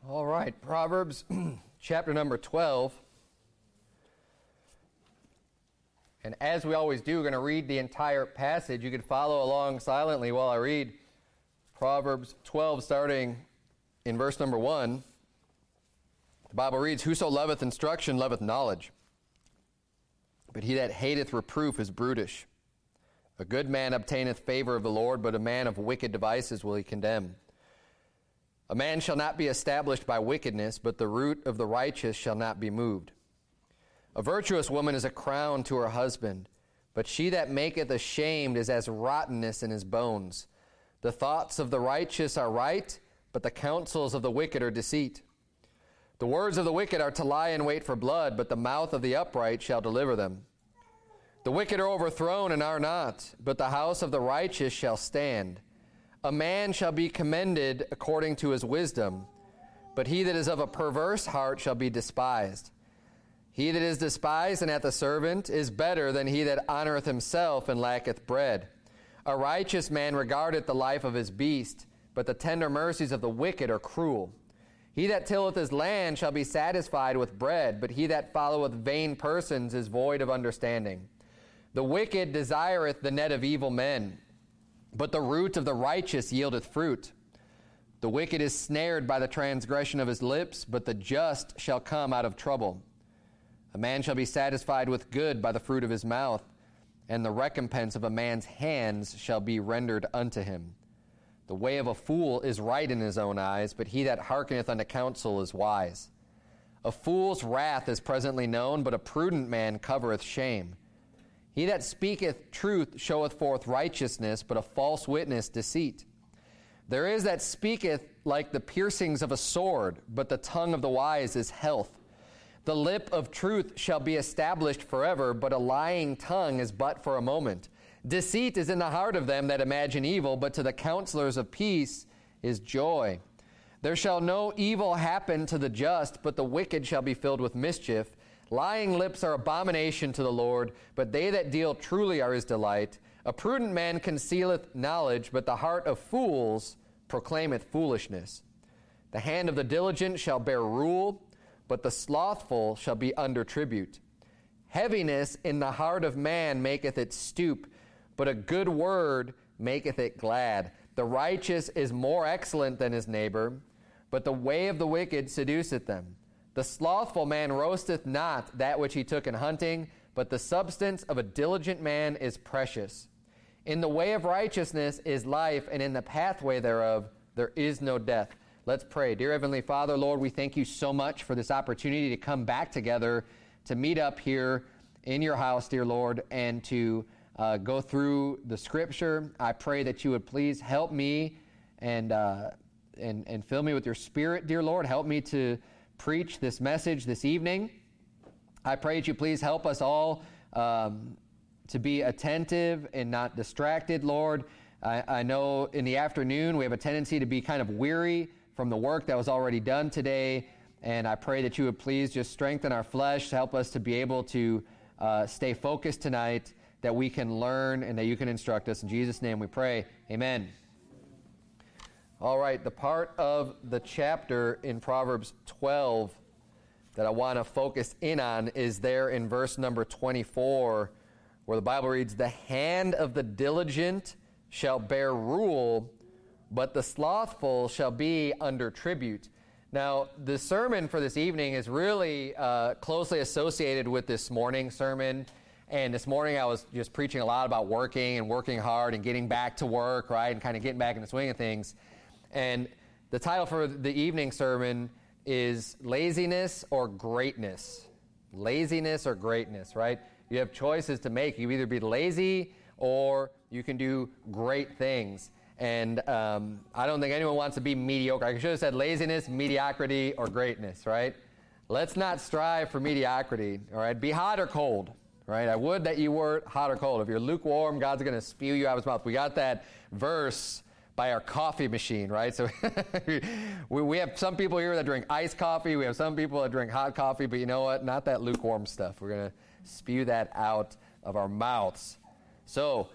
All right, Proverbs chapter number 12. And as we always do, we're going to read the entire passage. You can follow along silently while I read Proverbs 12, starting in verse number 1. The Bible reads, "Whoso loveth instruction loveth knowledge, but he that hateth reproof is brutish. A good man obtaineth favor of the Lord, but a man of wicked devices will he condemn. A man shall not be established by wickedness, but the root of the righteous shall not be moved. A virtuous woman is a crown to her husband, but she that maketh ashamed is as rottenness in his bones. The thoughts of the righteous are right, but the counsels of the wicked are deceit. The words of the wicked are to lie in wait for blood, but the mouth of the upright shall deliver them. The wicked are overthrown and are not, but the house of the righteous shall stand. A man shall be commended according to his wisdom, but he that is of a perverse heart shall be despised. He that is despised and hath a servant is better than he that honoreth himself and lacketh bread. A righteous man regardeth the life of his beast, but the tender mercies of the wicked are cruel. He that tilleth his land shall be satisfied with bread, but he that followeth vain persons is void of understanding. The wicked desireth the net of evil men, but the root of the righteous yieldeth fruit. The wicked is snared by the transgression of his lips, but the just shall come out of trouble. A man shall be satisfied with good by the fruit of his mouth, and the recompense of a man's hands shall be rendered unto him. The way of a fool is right in his own eyes, but he that hearkeneth unto counsel is wise. A fool's wrath is presently known, but a prudent man covereth shame. He that speaketh truth showeth forth righteousness, but a false witness deceit. There is that speaketh like the piercings of a sword, but the tongue of the wise is health. The lip of truth shall be established forever, but a lying tongue is but for a moment. Deceit is in the heart of them that imagine evil, but to the counselors of peace is joy. There shall no evil happen to the just, but the wicked shall be filled with mischief. Lying lips are abomination to the Lord, but they that deal truly are his delight. A prudent man concealeth knowledge, but the heart of fools proclaimeth foolishness. The hand of the diligent shall bear rule, but the slothful shall be under tribute. Heaviness in the heart of man maketh it stoop, but a good word maketh it glad. The righteous is more excellent than his neighbor, but the way of the wicked seduceth them. The slothful man roasteth not that which he took in hunting, but the substance of a diligent man is precious. In the way of righteousness is life, and in the pathway thereof there is no death." Let's pray. Dear Heavenly Father, Lord, we thank you so much for this opportunity to come back together, to meet up here in your house, dear Lord, and to go through the Scripture. I pray that you would please help me and fill me with your Spirit, dear Lord. Help me to preach this message this evening. I pray that you please help us all to be attentive and not distracted, Lord. I know in the afternoon we have a tendency to be kind of weary from the work that was already done today, and I pray that you would please just strengthen our flesh, help us to be able to stay focused tonight, that we can learn and that you can instruct us. In Jesus' name we pray. Amen. All right, the part of the chapter in Proverbs 12 that I want to focus in on is there in verse number 24, where the Bible reads, "The hand of the diligent shall bear rule, but the slothful shall be under tribute." Now, the sermon for this evening is really closely associated with this morning's sermon. And this morning I was just preaching a lot about working and working hard and getting back to work, right, and kind of getting back in the swing of things. And the title for the evening sermon is Laziness or Greatness. Laziness or greatness, right? You have choices to make. You either be lazy or you can do great things. And I don't think anyone wants to be mediocre. I should have said laziness, mediocrity, or greatness, right? Let's not strive for mediocrity, all right? Be hot or cold, right? I would that you were hot or cold. If you're lukewarm, God's going to spew you out of his mouth. We got that verse by our coffee machine, right? So we have some people here that drink iced coffee. We have some people that drink hot coffee. But you know what? Not that lukewarm stuff. We're going to spew that out of our mouths. So,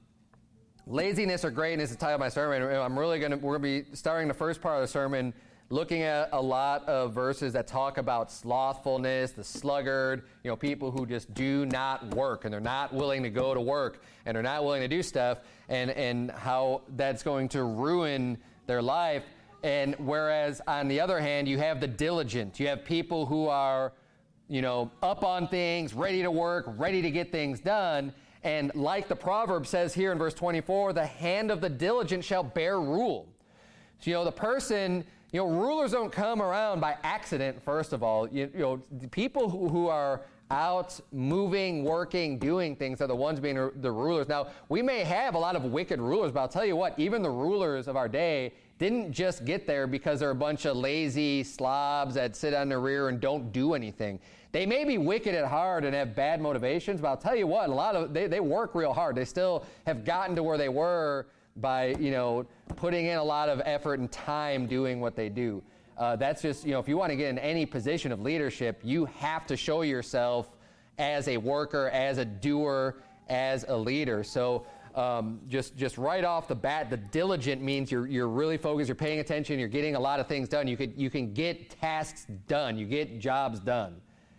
laziness or greatness is the title of my sermon. We're going to be starting the first part of the sermon looking at a lot of verses that talk about slothfulness, the sluggard, people who just do not work, and they're not willing to go to work, and they're not willing to do stuff, and how that's going to ruin their life. And whereas on the other hand, you have the diligent. You have people who are, up on things, ready to work, ready to get things done. And like the proverb says here in verse 24, the hand of the diligent shall bear rule. So, the person, rulers don't come around by accident, first of all. People who are out, moving, working, doing things are the ones being the rulers. Now, we may have a lot of wicked rulers, but I'll tell you what, even the rulers of our day didn't just get there because they're a bunch of lazy slobs that sit on their rear and don't do anything. They may be wicked at heart and have bad motivations, but I'll tell you what, a lot of they work real hard. They still have gotten to where they were by, putting in a lot of effort and time doing what they do. That's just, if you want to get in any position of leadership, you have to show yourself as a worker, as a doer, as a leader. So just right off the bat, the diligent means you're really focused, you're paying attention, you're getting a lot of things done. You can get tasks done, you get jobs done.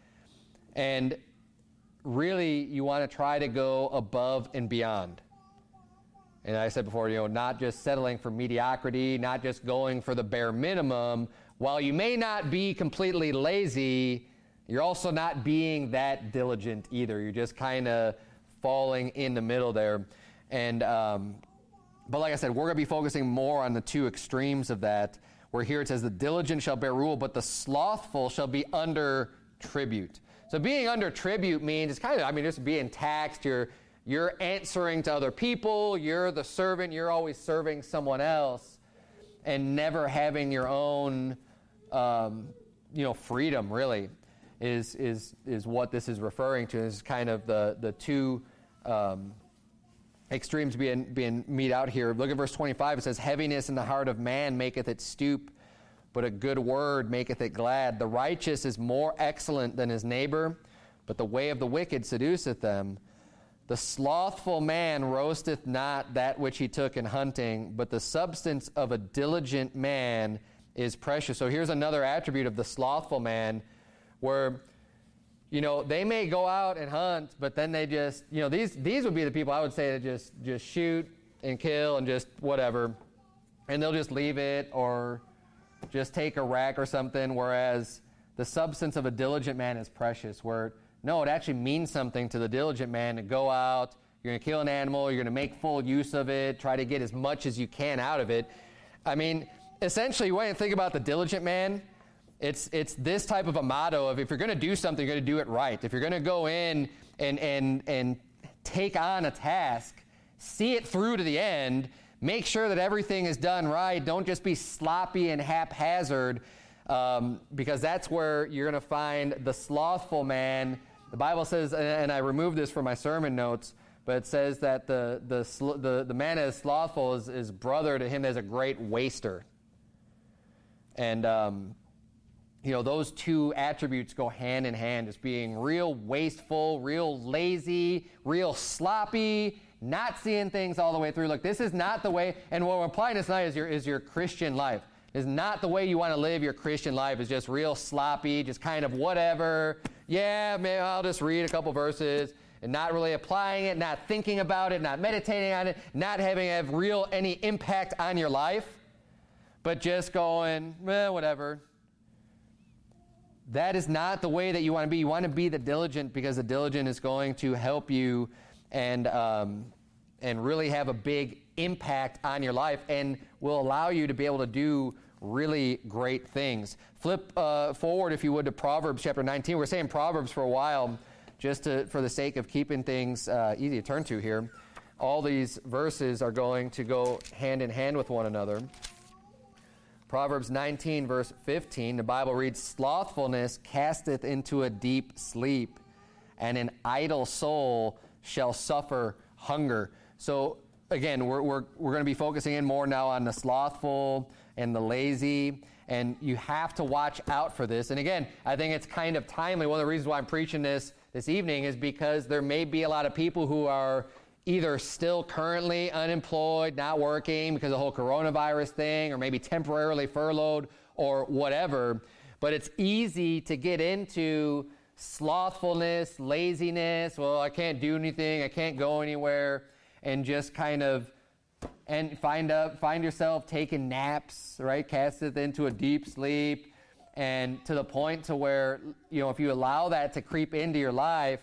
And really, you want to try to go above and beyond. And I said before, not just settling for mediocrity, not just going for the bare minimum. While you may not be completely lazy, you're also not being that diligent either. You're just kind of falling in the middle there. And but like I said, we're going to be focusing more on the two extremes of that, where here it says, the diligent shall bear rule, but the slothful shall be under tribute. So being under tribute means it's kind of, just being taxed. You're answering to other people. You're the servant. You're always serving someone else, and never having your own, freedom. Really, is what this is referring to. This is kind of the two extremes being meted out here. Look at verse 25. It says, "Heaviness in the heart of man maketh it stoop, but a good word maketh it glad. The righteous is more excellent than his neighbor, but the way of the wicked seduceth them. The slothful man roasteth not that which he took in hunting, but the substance of a diligent man is precious." So here's another attribute of the slothful man, where, they may go out and hunt, but then they just, these would be the people I would say that just shoot and kill and just whatever, and they'll just leave it or just take a rack or something, whereas the substance of a diligent man is precious, where, no, it actually means something to the diligent man to go out, you're going to kill an animal, you're going to make full use of it, try to get as much as you can out of it. Essentially, when you think about the diligent man, it's this type of a motto of, if you're going to do something, you're going to do it right. If you're going to go in and take on a task, see it through to the end, make sure that everything is done right. Don't just be sloppy and haphazard, because that's where you're going to find the slothful man. The Bible says, and I removed this from my sermon notes, but it says that the man that is slothful is brother to him that is a great waster. And, those two attributes go hand in hand, just being real wasteful, real lazy, real sloppy, not seeing things all the way through. Look, this is not the way, and what we're applying this tonight is your Christian life. It's not the way you want to live your Christian life. It's just real sloppy, just kind of whatever. Yeah, maybe I'll just read a couple verses, and not really applying it, not thinking about it, not meditating on it, not having any impact on your life, but just going, whatever. That is not the way that you want to be. You want to be the diligent, because the diligent is going to help you and really have a big impact on your life, and will allow you to be able to do really great things. Flip forward, if you would, to Proverbs chapter 19. We're saying Proverbs for a while, just for the sake of keeping things easy to turn to here. All these verses are going to go hand in hand with one another. Proverbs 19, verse 15, the Bible reads, "Slothfulness casteth into a deep sleep, and an idle soul shall suffer hunger." So again, we're going to be focusing in more now on the slothful and the lazy, and you have to watch out for this. And again, I think it's kind of timely. One of the reasons why I'm preaching this evening is because there may be a lot of people who are either still currently unemployed, not working because of the whole coronavirus thing, or maybe temporarily furloughed, or whatever. But it's easy to get into slothfulness, laziness. Well, I can't do anything. I can't go anywhere. And just kind of find yourself taking naps, right? Casteth into a deep sleep. And to the point to where, if you allow that to creep into your life,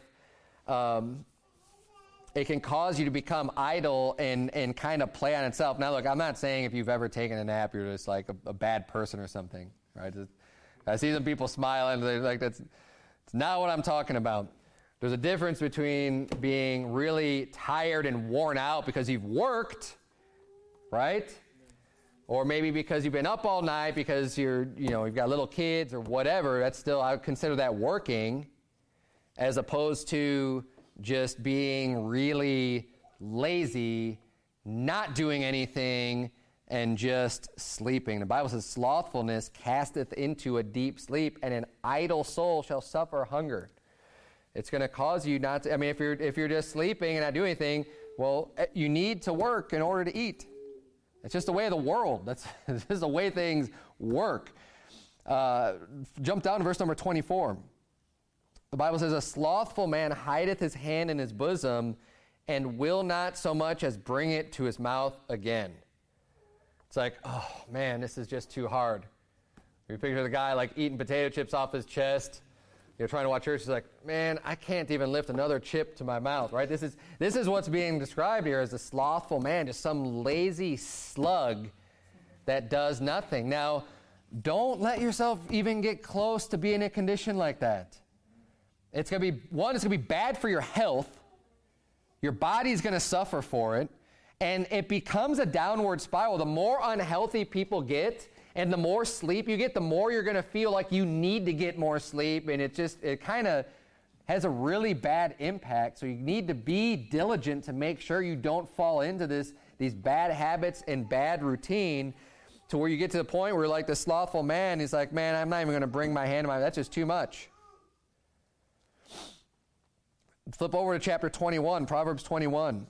it can cause you to become idle and kind of play on itself. Now, look, I'm not saying if you've ever taken a nap, you're just like a bad person or something, right? I see some people smiling. They're like, it's not what I'm talking about. There's a difference between being really tired and worn out because you've worked, right? Or maybe because you've been up all night because you've got little kids or whatever. That's still, I would consider that working, as opposed to just being really lazy, not doing anything, and just sleeping. The Bible says, slothfulness casteth into a deep sleep, and an idle soul shall suffer hunger. It's going to cause you not to, if you're just sleeping and not doing anything, well, you need to work in order to eat. It's just the way of the world. This is the way things work. Jump down to verse number 24. The Bible says, a slothful man hideth his hand in his bosom and will not so much as bring it to his mouth again. It's like, oh man, this is just too hard. You picture the guy like eating potato chips off his chest. You're trying to watch church. He's like, man, I can't even lift another chip to my mouth, right? This is what's being described here as a slothful man, just some lazy slug that does nothing. Now, don't let yourself even get close to being in a condition like that. It's going to be bad for your health. Your body's going to suffer for it. And it becomes a downward spiral. The more unhealthy people get, and the more sleep you get, the more you're going to feel like you need to get more sleep. And it kind of has a really bad impact. So you need to be diligent to make sure you don't fall into these bad habits and bad routine, to where you get to the point where, like the slothful man, he's like, man, I'm not even going to bring my hand to my, that's just too much. Flip over to chapter 21, Proverbs 21.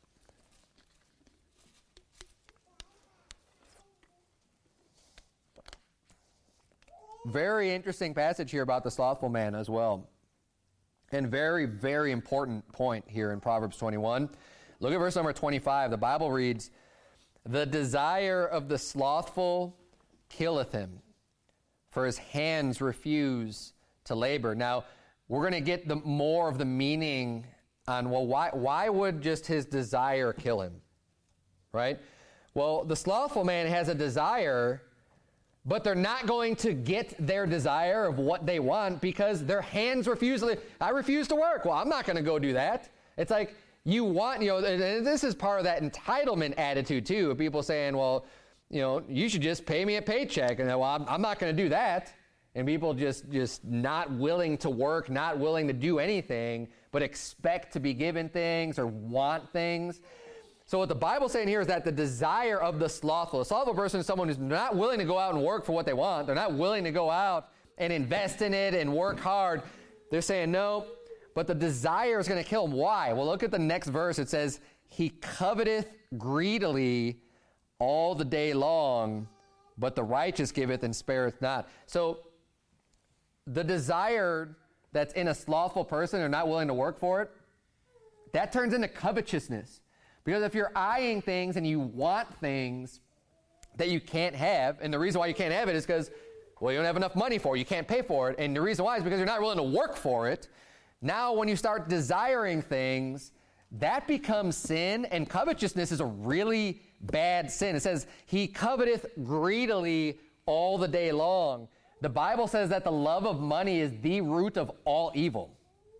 Very interesting passage here about the slothful man as well. And very, very important point here in Proverbs 21. Look at verse number 25. The Bible reads, the desire of the slothful killeth him, for his hands refuse to labor. Now, we're going to get more of the meaning on, well, why would just his desire kill him? Right? Well, the slothful man has a desire, but they're not going to get their desire of what they want because their hands refuse. I refuse to work. Well, I'm not going to go do that. It's like you want, and this is part of that entitlement attitude too, of people saying, well, you should just pay me a paycheck. And then, well, I'm not going to do that. And people just not willing to work, not willing to do anything, but expect to be given things or want things. So what the Bible's saying here is that the desire of the slothful person is someone who's not willing to go out and work for what they want. They're not willing to go out and invest in it and work hard. They're saying no, but the desire is going to kill them. Why? Well, look at the next verse. It says, he coveteth greedily all the day long, but the righteous giveth and spareth not. So the desire that's in a slothful person, they're not willing to work for it, that turns into covetousness. Because if you're eyeing things and you want things that you can't have, and the reason why you can't have it is because, well, you don't have enough money for it, you can't pay for it, and the reason why is because you're not willing to work for it. Now when you start desiring things, that becomes sin, and covetousness is a really bad sin. It says, he coveteth greedily all the day long. The Bible says that the love of money is the root of all evil.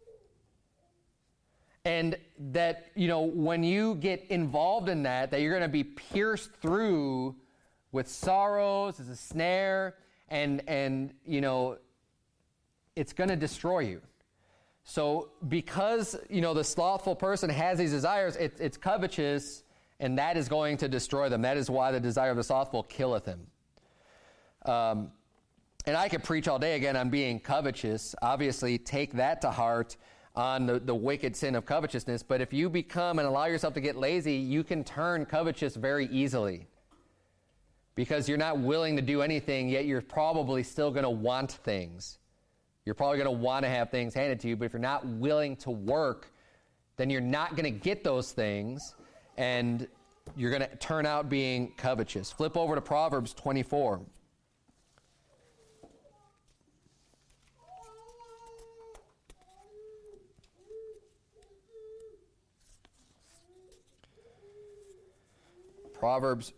And that, when you get involved in that you're going to be pierced through with sorrows as a snare, and it's going to destroy you. So because, the slothful person has these desires, it's covetous, and that is going to destroy them. That is why the desire of the slothful killeth him. And I could preach all day again on being covetous. Obviously, take that to heart on the wicked sin of covetousness. But if you become and allow yourself to get lazy, you can turn covetous very easily. because you're not willing to do anything, yet you're probably still going to want things. You're probably going to want to have things handed to you, but if you're not willing to work, then you're not going to get those things, and you're going to turn out being covetous. Flip over to Proverbs 24. Proverbs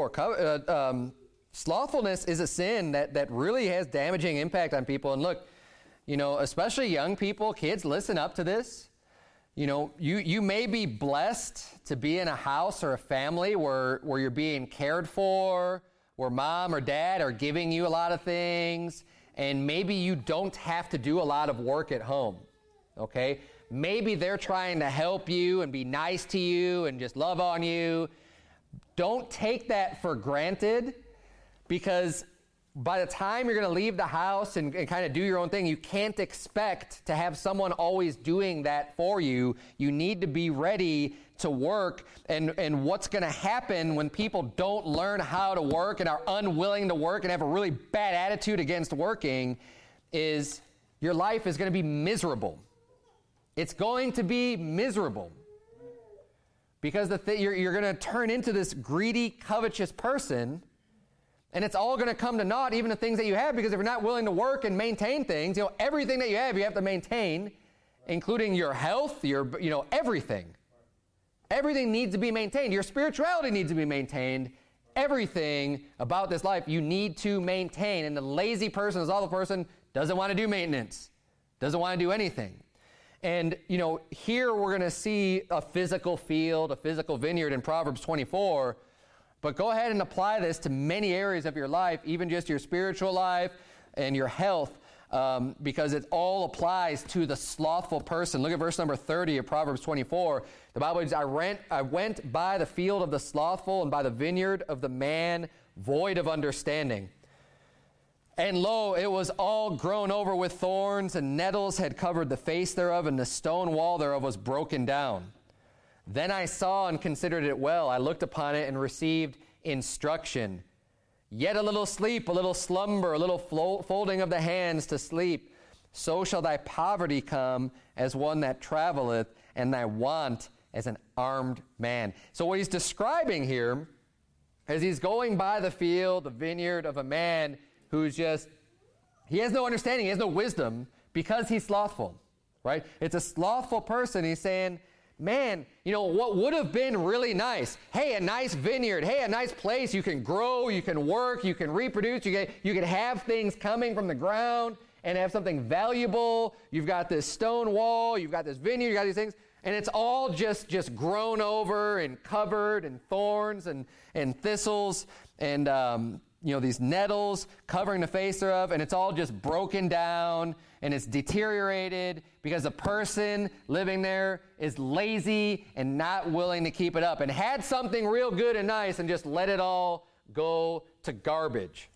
24. Slothfulness is a sin that really has damaging impact on people. And look, especially young people, kids, listen up to this. You may be blessed to be in a house or a family where you're being cared for, where mom or dad are giving you a lot of things, and maybe you don't have to do a lot of work at home, okay? Maybe they're trying to help you and be nice to you and just love on you. Don't take that for granted, because by the time you're going to leave the house and kind of do your own thing, you can't expect to have someone always doing that for you. You need to be ready to work. And what's going to happen when people don't learn how to work and are unwilling to work and have a really bad attitude against working is your life is going to be miserable. It's going to be miserable. Because you're going to turn into this greedy, covetous person, and it's all going to come to naught, even the things that you have, because if you're not willing to work and maintain things, everything that you have to maintain, including your health, everything. Everything needs to be maintained. Your spirituality needs to be maintained. Everything about this life you need to maintain. And the lazy person, the slothful person, doesn't want to do maintenance, doesn't want to do anything. And, here we're going to see a physical field, a physical vineyard in Proverbs 24. But go ahead and apply this to many areas of your life, even just your spiritual life and your health, because it all applies to the slothful person. Look at verse number 30 of Proverbs 24. The Bible says, I went by the field of the slothful and by the vineyard of the man void of understanding. And lo, it was all grown over with thorns, and nettles had covered the face thereof, and the stone wall thereof was broken down. Then I saw and considered it well. I looked upon it and received instruction. Yet a little sleep, a little slumber, a little folding of the hands to sleep. So shall thy poverty come as one that traveleth, and thy want as an armed man. So what he's describing here is he's going by the field, the vineyard of a man who's he has no understanding, he has no wisdom, because he's slothful, right? It's a slothful person. He's saying, man, what would have been really nice? Hey, a nice vineyard. Hey, a nice place. You can grow, you can work, you can reproduce, you can have things coming from the ground and have something valuable. You've got this stone wall, you've got this vineyard, you got these things, and it's all just grown over and covered in thorns and thistles and these nettles covering the face thereof, and it's all just broken down and it's deteriorated because the person living there is lazy and not willing to keep it up and had something real good and nice and just let it all go to garbage.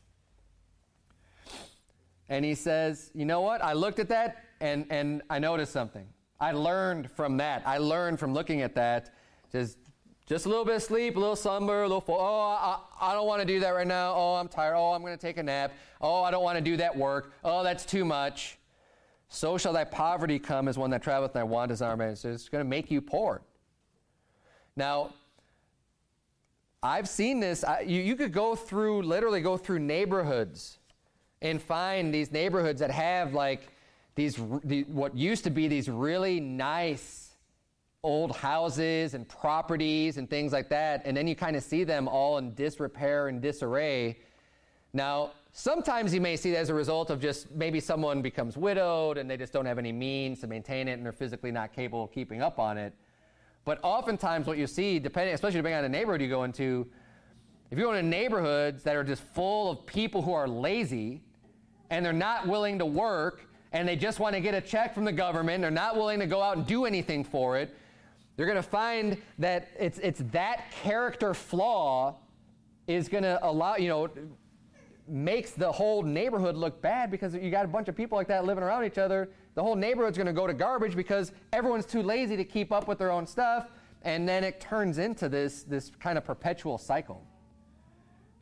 And he says, you know what? I looked at that and I noticed something. I learned from that. I learned from looking at that. Just a little bit of sleep, a little slumber, a little I don't want to do that right now. Oh, I'm tired. Oh, I'm going to take a nap. Oh, I don't want to do that work. Oh, that's too much. So shall thy poverty come as one that traveleth, and thy want as armed man. So it's going to make you poor. Now, I've seen this. You could literally go through neighborhoods and find these neighborhoods that have what used to be these really nice old houses and properties and things like that, and then you kind of see them all in disrepair and disarray. Now, sometimes you may see that as a result of just maybe someone becomes widowed and they just don't have any means to maintain it and they're physically not capable of keeping up on it. But oftentimes what you see, especially depending on the neighborhood you go into, if you go into neighborhoods that are just full of people who are lazy and they're not willing to work and they just want to get a check from the government, they're not willing to go out and do anything for it, you're going to find that it's that character flaw is going to allow, makes the whole neighborhood look bad, because you got a bunch of people like that living around each other. The whole neighborhood's going to go to garbage because everyone's too lazy to keep up with their own stuff, and then it turns into this kind of perpetual cycle.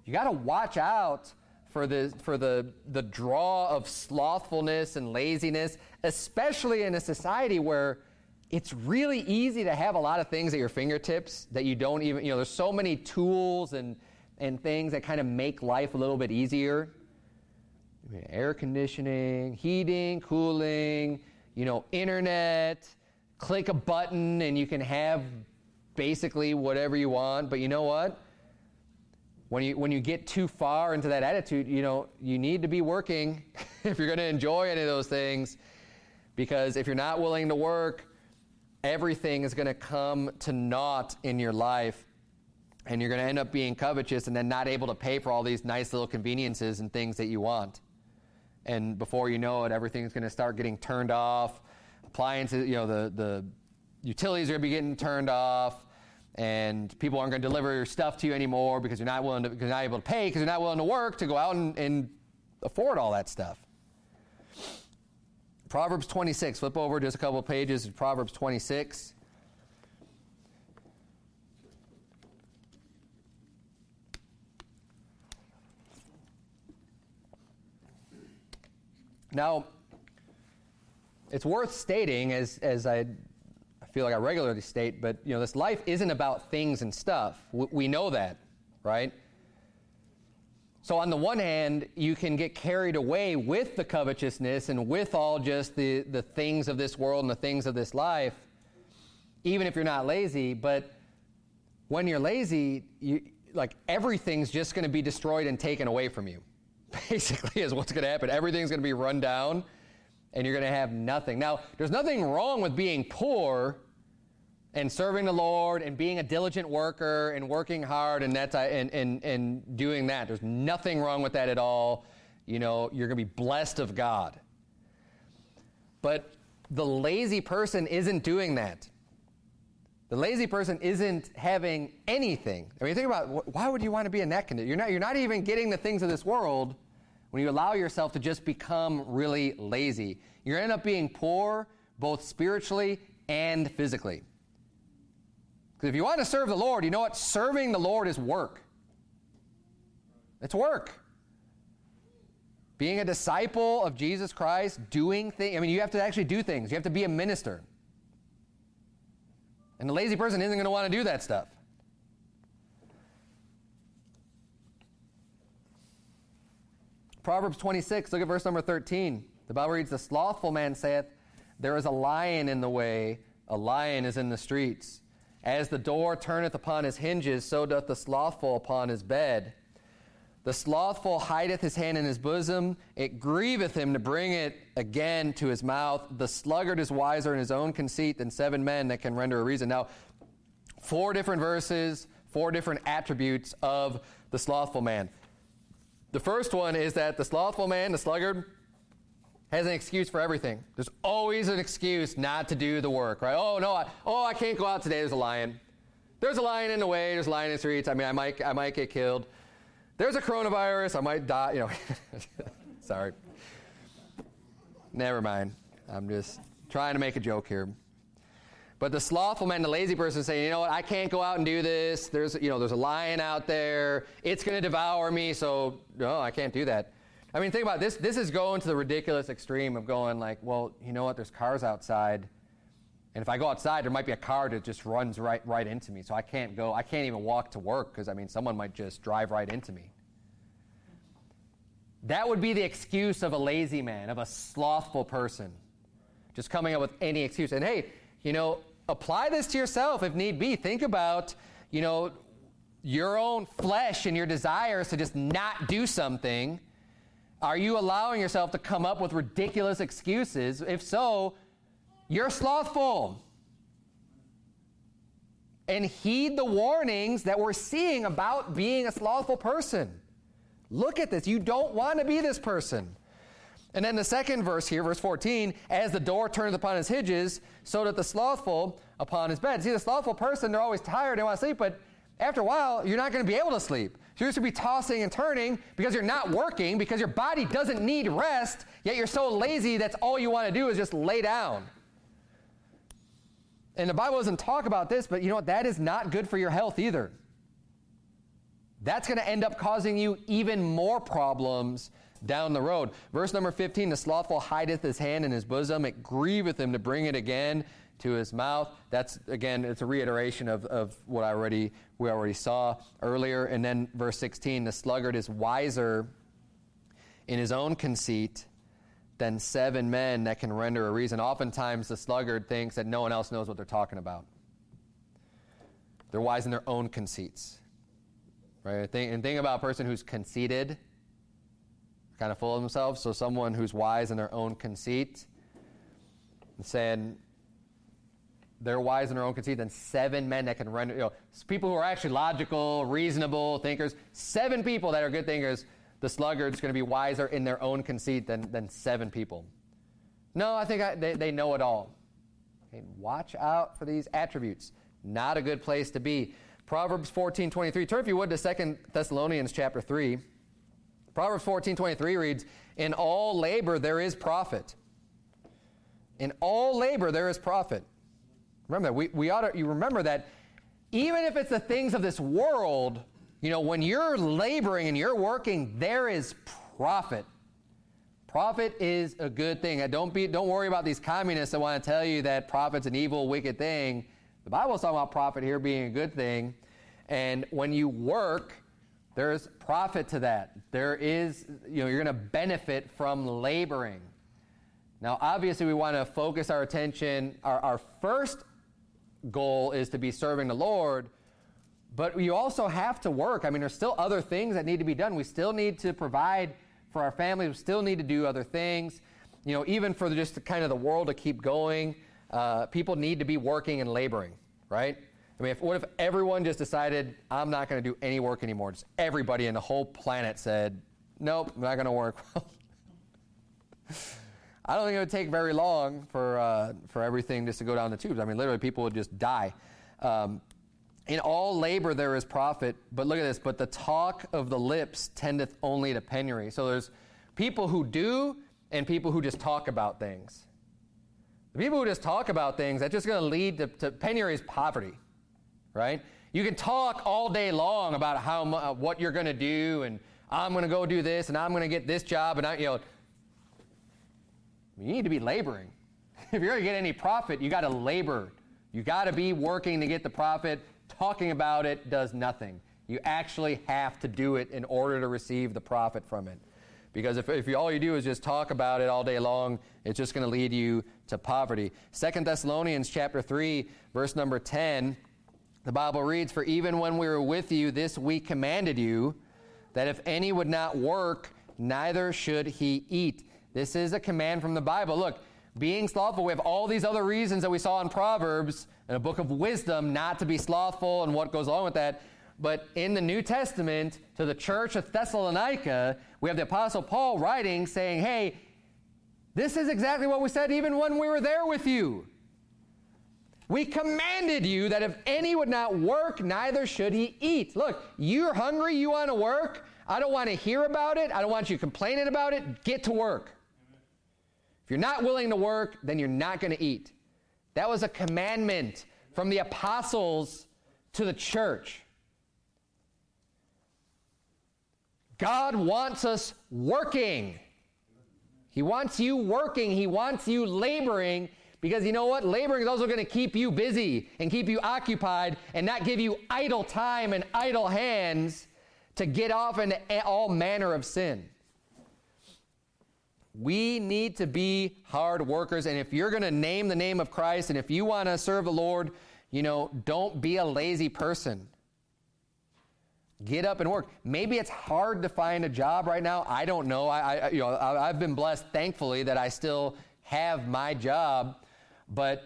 You got to watch out for the draw of slothfulness and laziness, especially in a society where it's really easy to have a lot of things at your fingertips that you don't even, there's so many tools and things that kind of make life a little bit easier. I mean, air conditioning, heating, cooling, internet, click a button and you can have basically whatever you want. But you know what? When you get too far into that attitude, you need to be working if you're going to enjoy any of those things. Because if you're not willing to work, everything is going to come to naught in your life. And you're going to end up being covetous and then not able to pay for all these nice little conveniences and things that you want. And before you know it, everything's going to start getting turned off. Appliances, the utilities are going to be getting turned off. And people aren't going to deliver your stuff to you anymore because you're not able to pay, because you're not willing to work to go out and afford all that stuff. Proverbs 26. Flip over just a couple of pages to Proverbs 26. Now, it's worth stating, as I feel like I regularly state, but this life isn't about things and stuff. We know that, right? So on the one hand, you can get carried away with the covetousness and with all just the things of this world and the things of this life, even if you're not lazy. But when you're lazy, everything's just going to be destroyed and taken away from you. Basically is what's going to happen. Everything's going to be run down, and you're going to have nothing. Now, there's nothing wrong with being poor and serving the Lord and being a diligent worker and working hard and doing that. There's nothing wrong with that at all. You're going to be blessed of God. But the lazy person isn't doing that. The lazy person isn't having anything. I mean, think about, why would you want to be in that condition? You're not even getting the things of this world when you allow yourself to just become really lazy. You're going to end up being poor, both spiritually and physically. Because if you want to serve the Lord, you know what? Serving the Lord is work. It's work. Being a disciple of Jesus Christ, doing things. I mean, you have to actually do things. You have to be a minister. And the lazy person isn't going to want to do that stuff. Proverbs 26, look at verse number 13. The Bible reads, "The slothful man saith, there is a lion in the way, a lion is in the streets. As the door turneth upon his hinges, so doth the slothful upon his bed. The slothful hideth his hand in his bosom. It grieveth him to bring it again to his mouth. The sluggard is wiser in his own conceit than 7 men that can render a reason." Now, 4 different verses, 4 different attributes of the slothful man. The first one is that the slothful man, the sluggard, has an excuse for everything. There's always an excuse not to do the work, right? I can't go out today. There's a lion. There's a lion in the way. There's a lion in the streets. I mean, I might get killed. There's a coronavirus. I might die. Sorry. Never mind. I'm just trying to make a joke here. But the slothful man, the lazy person, is saying, you know what? I can't go out and do this. There's a lion out there. It's going to devour me. So no, I can't do that. I mean, think about this. This is going to the ridiculous extreme of going like, well, you know what? There's cars outside. And if I go outside, there might be a car that just runs right into me. So I can't go. I can't even walk to work because, someone might just drive right into me. That would be the excuse of a lazy man, of a slothful person. Just coming up with any excuse. And hey, apply this to yourself if need be. Think about, your own flesh and your desires to just not do something. Are you allowing yourself to come up with ridiculous excuses? If so, you're slothful. And heed the warnings that we're seeing about being a slothful person. Look at this. You don't want to be this person. And then the second verse here, verse 14, "As the door turneth upon his hinges, so doth the slothful upon his bed." See, the slothful person, they're always tired, they want to sleep, but after a while, you're not going to be able to sleep. You're just going to be tossing and turning because you're not working, because your body doesn't need rest, yet you're so lazy that's all you want to do is just lay down. And the Bible doesn't talk about this, but you know what? That is not good for your health either. that's going to end up causing you even more problems down the road. Verse number 15, the slothful hideth his hand in his bosom. It grieveth him to bring it again to his mouth. That's, again, it's a reiteration of what we already saw earlier. And then verse 16, the sluggard is wiser in his own conceit than 7 men that can render a reason. Oftentimes the sluggard thinks that no one else knows what they're talking about. They're wise in their own conceits. Right? And think about a person who's conceited, kind of full of themselves. So someone who's wise in their own conceit, and saying they're wise in their own conceit than 7 men that can render, people who are actually logical, reasonable thinkers, 7 people that are good thinkers, the sluggard's going to be wiser in their own conceit than 7 people. No, I think they know it all. Okay, watch out for these attributes. Not a good place to be. Proverbs 14:23. Turn, if you would, to 2 Thessalonians chapter 3. Proverbs 14:23 reads, in all labor there is profit. In all labor there is profit. Remember that. You remember that even if it's the things of this world, when you're laboring and you're working, there is profit. Profit is a good thing. Don't worry about these communists that want to tell you that profit's an evil, wicked thing. The Bible's talking about profit here being a good thing. And when you work, there's profit to that. There is, you're going to benefit from laboring. Now, obviously, we want to focus our attention. Our first goal is to be serving the Lord, but you also have to work. I mean, there's still other things that need to be done. We still need to provide for our families. We still need to do other things. Even for just kind of the world to keep going, people need to be working and laboring, right? I mean, what if everyone just decided, I'm not going to do any work anymore? Just everybody in the whole planet said, nope, I'm not going to work. I don't think it would take very long for everything just to go down the tubes. I mean, literally, people would just die. In all labor there is profit, but look at this, but the talk of the lips tendeth only to penury. So there's people who do and people who just talk about things. The people who just talk about things, that's just going to lead to penury is poverty, right? You can talk all day long about what you're going to do, and I'm going to go do this, and I'm going to get this job, and you need to be laboring. If you're going to get any profit, you got to labor. You got to be working to get the profit. Talking about it does nothing. You actually have to do it in order to receive the profit from it. Because if all you do is just talk about it all day long, it's just going to lead you to poverty. 2 Thessalonians chapter 3, verse number 10, the Bible reads, for even when we were with you, this we commanded you, that if any would not work, neither should he eat. This is a command from the Bible. Look, being slothful, we have all these other reasons that we saw in Proverbs, in a book of wisdom, not to be slothful and what goes along with that. But in the New Testament, to the church of Thessalonica, we have the Apostle Paul writing saying, hey, this is exactly what we said even when we were there with you. We commanded you that if any would not work, neither should he eat. Look, you're hungry, you want to work. I don't want to hear about it. I don't want you complaining about it. Get to work. If you're not willing to work, then you're not going to eat. That was a commandment from the apostles to the church. God wants us working. He wants you working. He wants you laboring, because you know what? Laboring is also going to keep you busy and keep you occupied and not give you idle time and idle hands to get off into all manner of sin. We need to be hard workers, and if you're going to name the name of Christ, and if you want to serve the Lord, don't be a lazy person. Get up and work. Maybe it's hard to find a job right now. I don't know. I've been blessed, thankfully, that I still have my job, but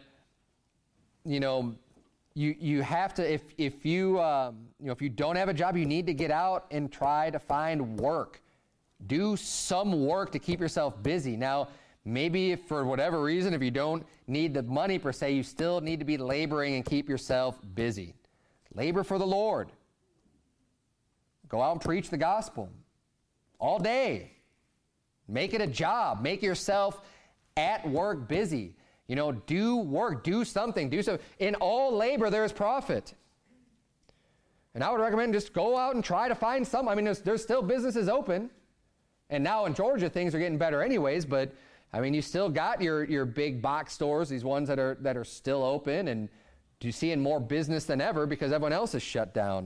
you have to. If you don't have a job, you need to get out and try to find work. Do some work to keep yourself busy. Now, maybe if for whatever reason, if you don't need the money per se, you still need to be laboring and keep yourself busy. Labor for the Lord. Go out and preach the gospel all day. Make it a job. Make yourself at work busy. Do work. Do something. Do so. In all labor there is profit. And I would recommend just go out and try to find some. I mean, there's still businesses open. And now in Georgia, things are getting better anyways, but I mean, you still got your big box stores, these ones that are still open, and you're seeing more business than ever because everyone else is shut down.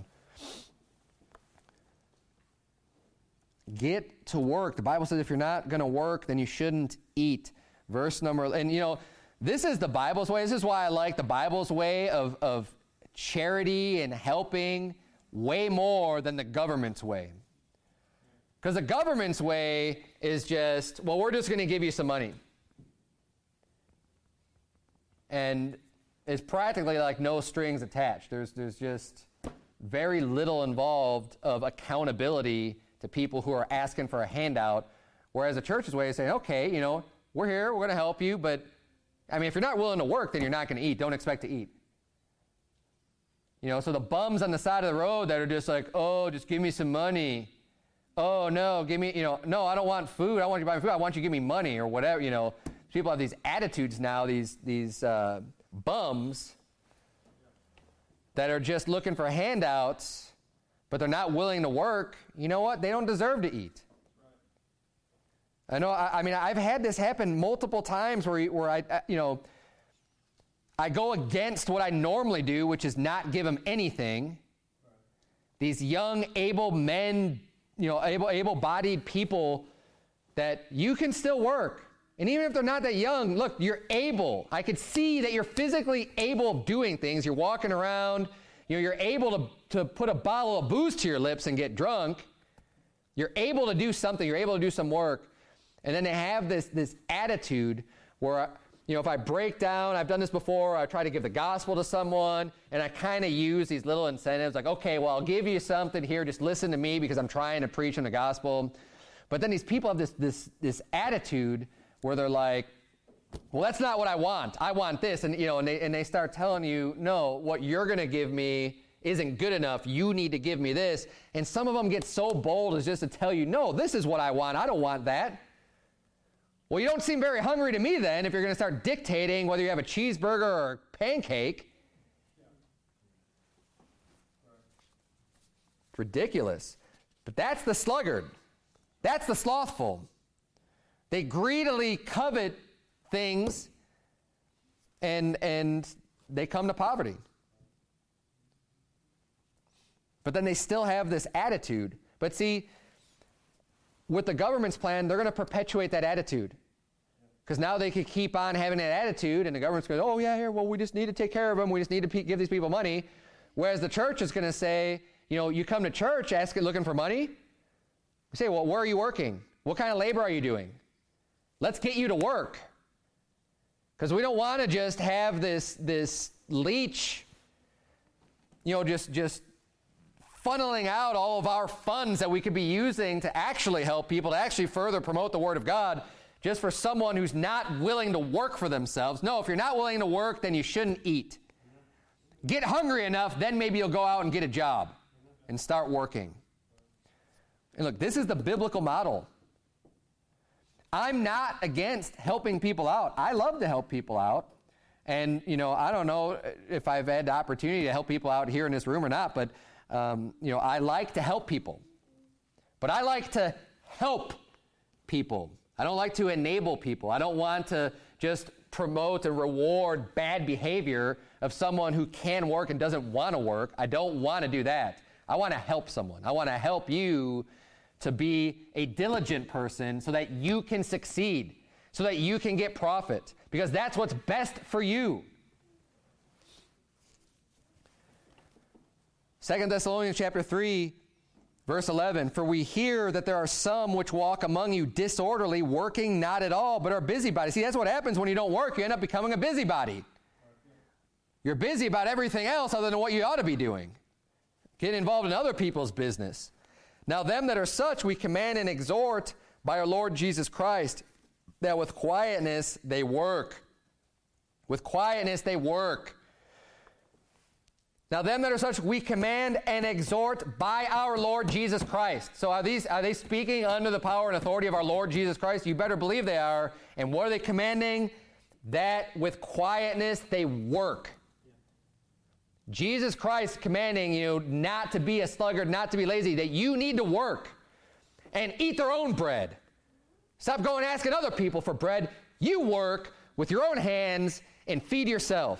Get to work. The Bible says if you're not going to work, then you shouldn't eat. Verse number, and you know, this is the Bible's way. This is why I like the Bible's way of charity and helping way more than the government's way. Because the government's way is just, well, we're just going to give you some money. And it's practically like no strings attached. There's just very little involved of accountability to people who are asking for a handout. Whereas the church's way is saying, okay, you know, we're here, we're going to help you, but I mean, if you're not willing to work, then you're not going to eat. Don't expect to eat. You know, so the bums on the side of the road that are just like, oh, just give me some money. Oh, no, give me, you know, no, I don't want food. I don't want you to buy me food. I want you to give me money or whatever, you know. People have these attitudes now, these bums that are just looking for handouts, but they're not willing to work. You know what? They don't deserve to eat. I know, I mean, I've had this happen multiple times where I, you know, I go against what I normally do, which is not give them anything. These young, able men, you know, able-bodied people that you can still work. And even if they're not that young, look, you're able. I could see that you're physically able of doing things. You're walking around. You know, you're able to put a bottle of booze to your lips and get drunk. You're able to do something. You're able to do some work. And then they have this attitude where, you know, if I break down, I've done this before, I try to give the gospel to someone, and I kind of use these little incentives, like, okay, well, I'll give you something here, just listen to me because I'm trying to preach on the gospel. But then these people have this attitude where they're like, well, that's not what I want. I want this. And, you know, and they start telling you, no, what you're going to give me isn't good enough. You need to give me this. And some of them get so bold as just to tell you, no, this is what I want. I don't want that. Well, you don't seem very hungry to me then if you're going to start dictating whether you have a cheeseburger or a pancake. It's ridiculous. But that's the sluggard. That's the slothful. They greedily covet things and they come to poverty. But then they still have this attitude. But see, with the government's plan, they're going to perpetuate that attitude. Because now they could keep on having that attitude, and the government's going, oh, yeah, here, well, we just need to take care of them. We just need to give these people money. Whereas the church is going to say, you know, you come to church looking for money. You say, well, where are you working? What kind of labor are you doing? Let's get you to work. Because we don't want to just have this leech, you know, just funneling out all of our funds that we could be using to actually help people, to actually further promote the Word of God, just for someone who's not willing to work for themselves. No, if you're not willing to work, then you shouldn't eat. Get hungry enough, then maybe you'll go out and get a job and start working. And look, this is the biblical model. I'm not against helping people out. I love to help people out. And, you know, I don't know if I've had the opportunity to help people out here in this room or not, but you know, I like to help people. But I like to help people. I don't like to enable people. I don't want to just promote and reward bad behavior of someone who can work and doesn't want to work. I don't want to do that. I want to help someone. I want to help you to be a diligent person so that you can succeed, so that you can get profit, because that's what's best for you. 2 Thessalonians chapter 3, verse 11, for we hear that there are some which walk among you disorderly, working not at all, but are busybodies. See, that's what happens when you don't work. You end up becoming a busybody. You're busy about everything else other than what you ought to be doing. Getting involved in other people's business. Now them that are such we command and exhort by our Lord Jesus Christ, that with quietness they work. With quietness they work. Now them that are such we command and exhort by our Lord Jesus Christ. So are they speaking under the power and authority of our Lord Jesus Christ? You better believe they are. And what are they commanding? That with quietness they work. Jesus Christ commanding you not to be a sluggard, not to be lazy, that you need to work and eat their own bread. Stop going asking other people for bread. You work with your own hands and feed yourself.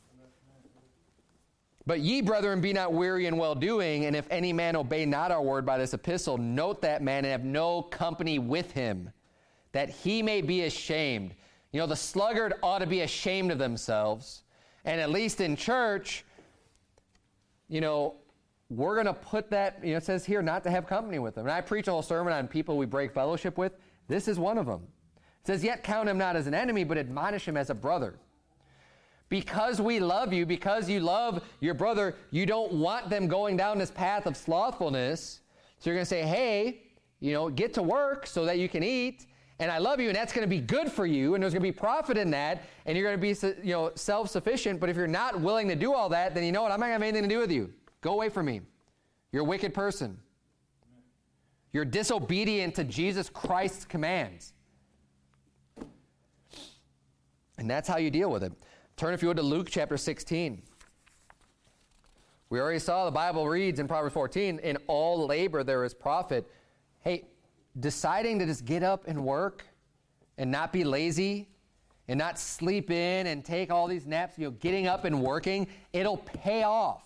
But ye, brethren, be not weary in well-doing, and if any man obey not our word by this epistle, note that man and have no company with him, that he may be ashamed. You know, the sluggard ought to be ashamed of themselves. And at least in church, you know, we're going to put that, you know, it says here not to have company with them. And I preach a whole sermon on people we break fellowship with. This is one of them. It says, yet count him not as an enemy, but admonish him as a brother. Because we love you, because you love your brother, you don't want them going down this path of slothfulness. So you're going to say, hey, you know, get to work so that you can eat. And I love you, and that's going to be good for you, and there's going to be profit in that, and you're going to be, you know, self-sufficient. But if you're not willing to do all that, then you know what? I'm not going to have anything to do with you. Go away from me. You're a wicked person. You're disobedient to Jesus Christ's commands. And that's how you deal with it. Turn, if you would, to Luke chapter 16. We already saw the Bible reads in Proverbs 14, in all labor there is profit. Hey, deciding to just get up and work and not be lazy and not sleep in and take all these naps, you know, getting up and working, it'll pay off.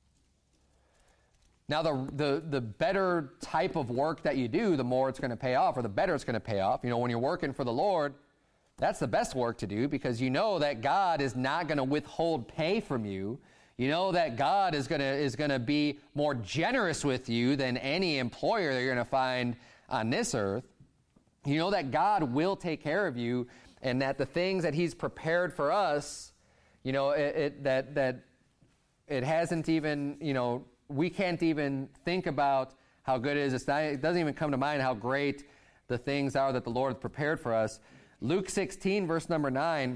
Now, the better type of work that you do, the more it's going to pay off, or the better it's going to pay off. You know, when you're working for the Lord, that's the best work to do, because you know that God is not going to withhold pay from you. You know that God is going to be more generous with you than any employer that you're going to find on this earth. You know that God will take care of you, and that the things that He's prepared for us, you know, that it hasn't even, you know, we can't even think about how good it is. It doesn't even come to mind how great the things are that the Lord has prepared for us. Luke 16, verse number 9,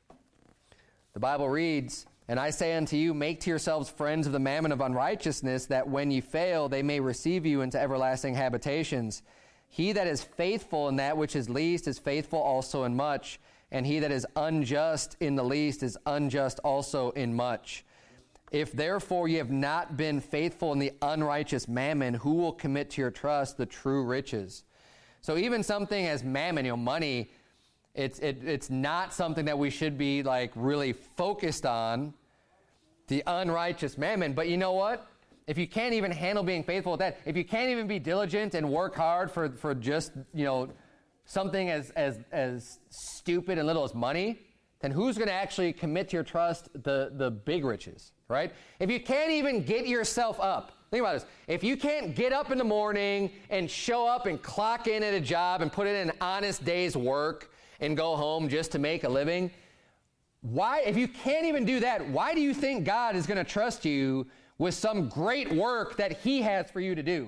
the Bible reads, and I say unto you, make to yourselves friends of the mammon of unrighteousness, that when ye fail, they may receive you into everlasting habitations. He that is faithful in that which is least is faithful also in much, and he that is unjust in the least is unjust also in much. If therefore ye have not been faithful in the unrighteous mammon, who will commit to your trust the true riches? So even something as mammon, you know, money, it's not something that we should be like really focused on, the unrighteous mammon. But you know what? If you can't even handle being faithful with that, if you can't even be diligent and work hard for just, you know, something as stupid and little as money, then who's going to actually commit to your trust the big riches, right? If you can't even get yourself up, think about this. If you can't get up in the morning and show up and clock in at a job and put in an honest day's work and go home just to make a living, why, if you can't even do that, why do you think God is going to trust you with some great work that He has for you to do?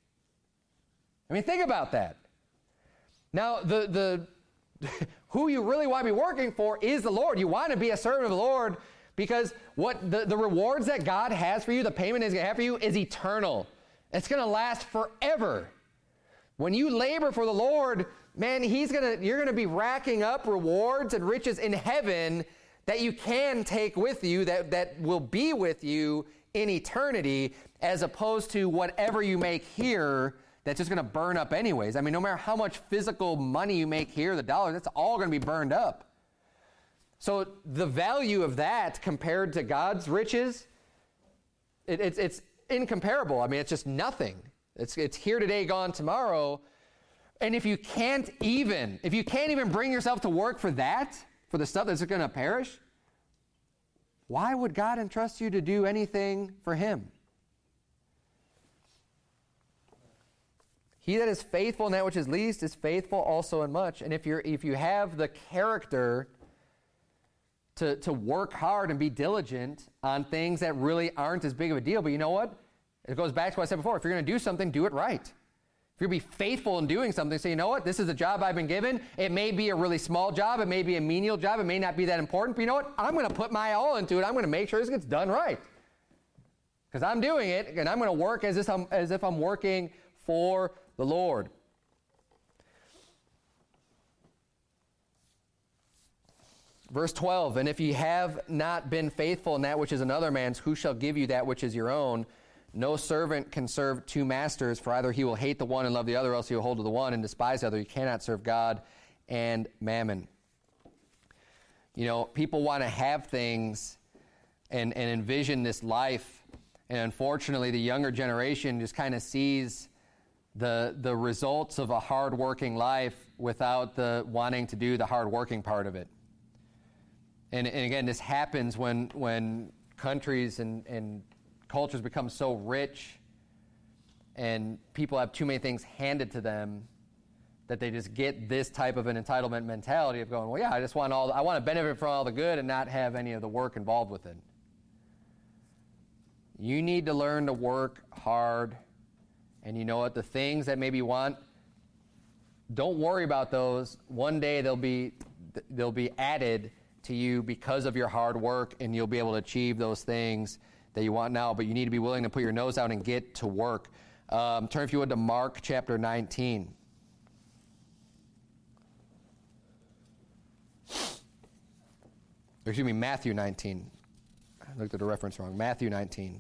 I mean, think about that. Now, the who you really want to be working for is the Lord. You want to be a servant of the Lord, because what the rewards that God has for you, the payment He's going to have for you, is eternal. It's going to last forever. When you labor for the Lord, man, you're going to be racking up rewards and riches in heaven that you can take with you, that will be with you in eternity, as opposed to whatever you make here that's just going to burn up anyways. I mean, no matter how much physical money you make here, the dollars, that's all going to be burned up. So the value of that compared to God's riches, it's incomparable. I mean, it's just nothing. It's here today, gone tomorrow. And if you can't even bring yourself to work for that, for the stuff that's going to perish, why would God entrust you to do anything for Him? He that is faithful in that which is least is faithful also in much. And if you have the character to work hard and be diligent on things that really aren't as big of a deal, but you know what? It goes back to what I said before. If you're going to do something, do it right. If you're going to be faithful in doing something, say, you know what? This is a job I've been given. It may be a really small job. It may be a menial job. It may not be that important. But you know what? I'm going to put my all into it. I'm going to make sure this gets done right. Because I'm doing it, and I'm going to work as if I'm working for the Lord. Verse 12, and if ye have not been faithful in that which is another man's, who shall give you that which is your own? No servant can serve two masters, for either he will hate the one and love the other, or else he will hold to the one and despise the other. You cannot serve God and mammon. You know, people want to have things and envision this life, and unfortunately the younger generation just kind of sees the results of a hard-working life without the wanting to do the hard-working part of it. And again, this happens when countries and cultures become so rich and people have too many things handed to them that they just get this type of an entitlement mentality of going, well, yeah, I want to benefit from all the good and not have any of the work involved with it. You need to learn to work hard, and you know what? The things that maybe you want, don't worry about those. One day they'll be added to you because of your hard work, and you'll be able to achieve those things that you want now, but you need to be willing to put your nose out and get to work. Turn, if you would, to Mark chapter 19. Excuse me, Matthew 19. I looked at the reference wrong. Matthew 19.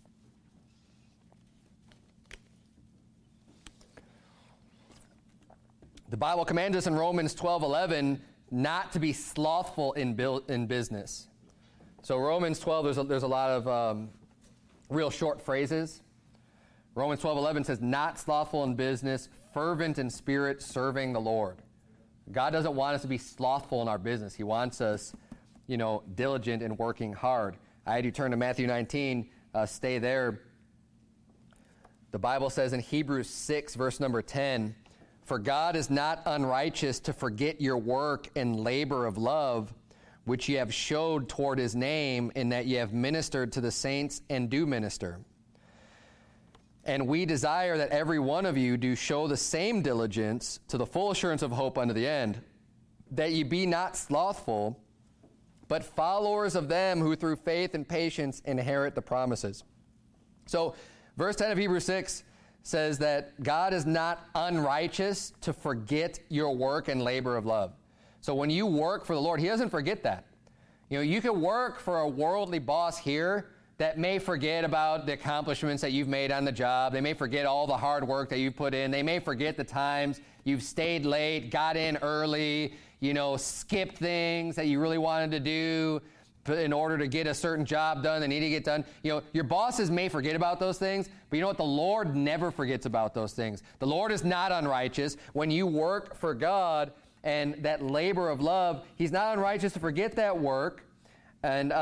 The Bible commands us in Romans 12:11 not to be slothful in business. So Romans 12, there's a lot of real short phrases. Romans 12:11 says, not slothful in business, fervent in spirit, serving the Lord. God doesn't want us to be slothful in our business. He wants us, diligent and working hard. I had you turn to Matthew 19, stay there. The Bible says in Hebrews 6, verse number 10, for God is not unrighteous to forget your work and labor of love, which ye have showed toward his name, in that ye have ministered to the saints and do minister. And we desire that every one of you do show the same diligence to the full assurance of hope unto the end, that ye be not slothful, but followers of them who through faith and patience inherit the promises. So, verse 10 of Hebrews 6 says that God is not unrighteous to forget your work and labor of love. So when you work for the Lord, he doesn't forget that. You can work for a worldly boss here that may forget about the accomplishments that you've made on the job. They may forget all the hard work that you put in. They may forget the times you've stayed late, got in early, skipped things that you really wanted to do in order to get a certain job done that need to get done. Your bosses may forget about those things, but you know what? The Lord never forgets about those things. The Lord is not unrighteous. When you work for God and that labor of love, he's not unrighteous to forget that work. And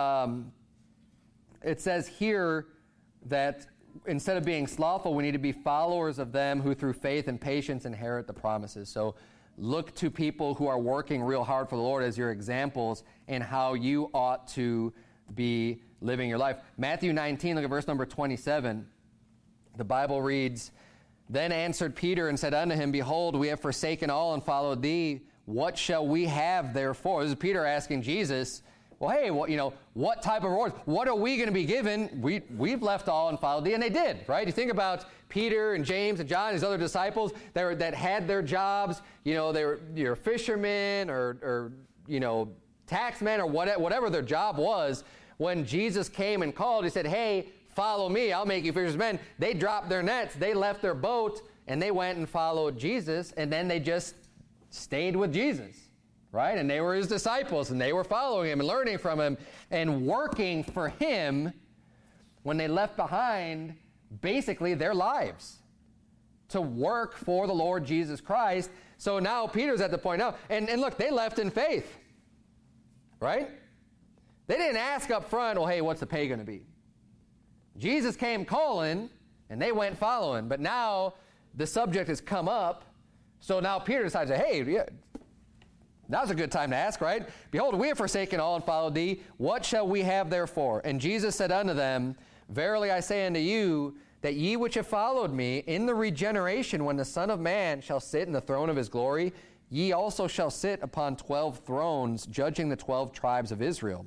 it says here that instead of being slothful, we need to be followers of them who through faith and patience inherit the promises. So look to people who are working real hard for the Lord as your examples in how you ought to be living your life. Matthew 19, look at verse number 27. The Bible reads, then answered Peter and said unto him, behold, we have forsaken all and followed thee. What shall we have therefore? This is Peter asking Jesus, well, hey, what type of rewards? What are we going to be given? We've left all and followed thee. And they did, right? You think about Peter and James and John, these other disciples that had their jobs. They were fishermen or taxmen or whatever their job was. When Jesus came and called, he said, hey, follow me. I'll make you fishers of men. They dropped their nets. They left their boat and they went and followed Jesus. And then they just stayed with Jesus. Right? And they were his disciples, and they were following him and learning from him and working for him when they left behind basically their lives to work for the Lord Jesus Christ. So now Peter's at the point now, and look, they left in faith. Right? They didn't ask up front, well, hey, what's the pay going to be? Jesus came calling, and they went following. But now the subject has come up, so now Peter decides, hey, yeah, now's a good time to ask, right? Behold, we have forsaken all and followed thee. What shall we have therefore? And Jesus said unto them, verily I say unto you, that ye which have followed me, in the regeneration, when the Son of Man shall sit in the throne of his glory, ye also shall sit upon 12 thrones, judging the 12 tribes of Israel.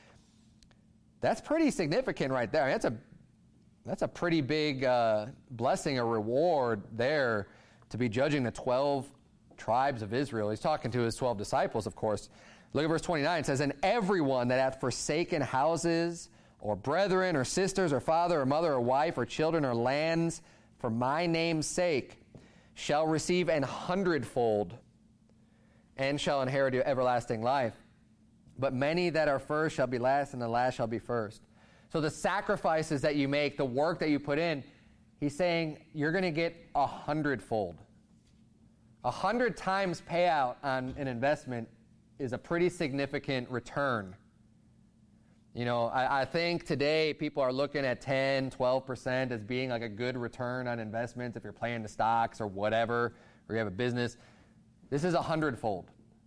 That's pretty significant right there. I mean, that's a pretty big blessing, a reward there, to be judging the 12 tribes of Israel. He's talking to his 12 disciples, of course. Look at verse 29. It says, and everyone that hath forsaken houses, or brethren, or sisters, or father, or mother, or wife, or children, or lands, for my name's sake, shall receive 100-fold, and shall inherit everlasting life. But many that are first shall be last, and the last shall be first. So the sacrifices that you make, the work that you put in, he's saying you're going to get 100-fold. 100 times payout on an investment is a pretty significant return. You know, I think today people are looking at 10, 12% as being like a good return on investments if you're playing the stocks or whatever, or you have a business. This is 100-fold.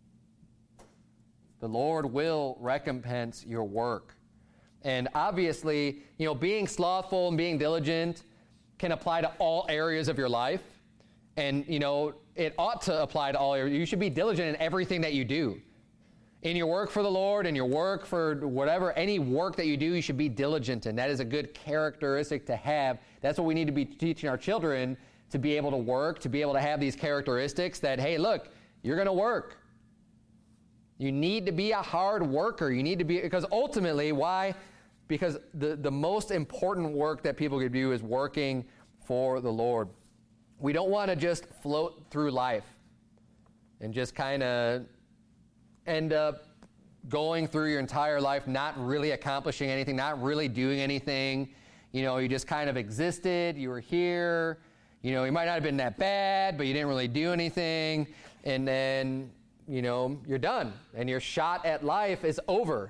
The Lord will recompense your work. And obviously, you know, being slothful and being diligent can apply to all areas of your life. And, you know, it ought to apply to all areas. You should be diligent in everything that you do. In your work for the Lord, in your work for whatever, any work that you do, you should be diligent in. That is a good characteristic to have. That's what we need to be teaching our children, to be able to work, to be able to have these characteristics that, hey, look, you're going to work. You need to be a hard worker. You need to be, because ultimately, why? Because the most important work that people can do is working for the Lord. We don't want to just float through life and just kind of end up going through your entire life not really accomplishing anything, not really doing anything. You know, you just kind of existed, you were here, you know, you might not have been that bad, but you didn't really do anything, and then, you know, you're done, and your shot at life is over.